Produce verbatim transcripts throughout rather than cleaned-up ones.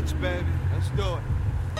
bitch, baby. Let's do it.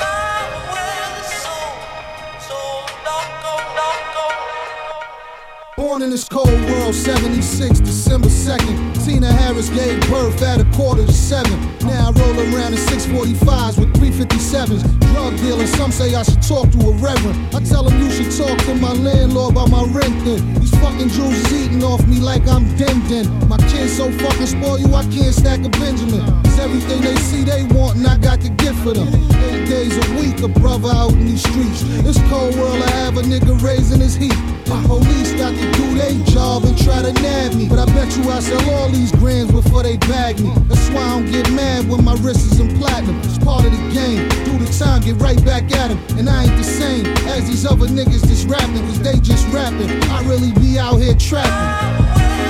Born in this cold world, seventy-six, December second. Tina Harris gave birth at a quarter to seven. Now I roll around in six forty-fives with three fifty-sevens. Drug dealer, some say I should talk to a reverend. I tell them you should talk to my landlord about my rent then. These fucking Jews is eating off me like I'm Din Din. My kids so fucking spoil you, I can't stack a Benjamin. It's everything they see they want and I got the gift for them. Eight days a week, a brother out in these streets. This cold world I have a nigga raising his heat. The police got to do their job and try to nab me. But I bet you I sell all these grams before they bag me. That's why I don't get mad when my wrist is in platinum. It's part of the game. Do the time, get right back at him. And I ain't the same as these other niggas just rapping, cause they just rapping. I really be out here trapping.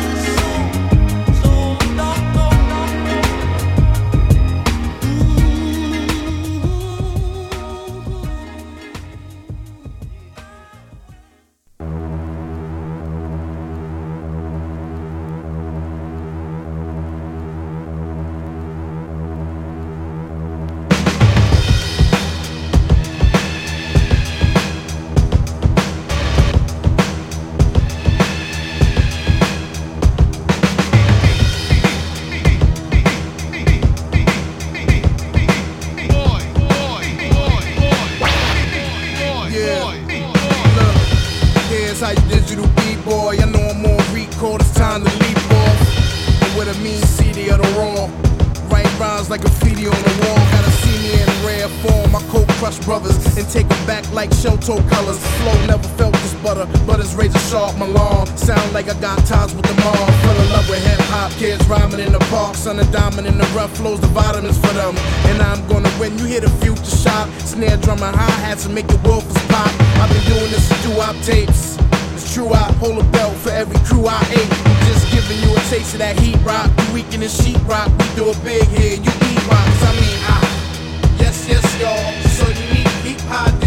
How you digital B-boy, I know I'm on record, it's time to leap off. And with a mean C D of the raw, write rhymes like graffiti on the wall. Gotta see me in rare form, my cold crush brothers, and take them back like shell toe colors. Flow never felt this butter, but it's razor sharp, my lawn. Sound like I got ties with the mom. Fell in love with hip hop, kids rhyming in the park. Son of diamond in the rough flows, the vitamins for them. And I'm gonna win, you hear the future shop. Snare drum and hi-hats and make the woofers pop. I've been doing this to do-op tapes. True, I hold a belt for every crew I ate. I'm just giving you a taste of that heat rock. You weak in the sheet rock, we do it big here. You beat rocks, I mean, I. Yes, yes, y'all. So you need deep high.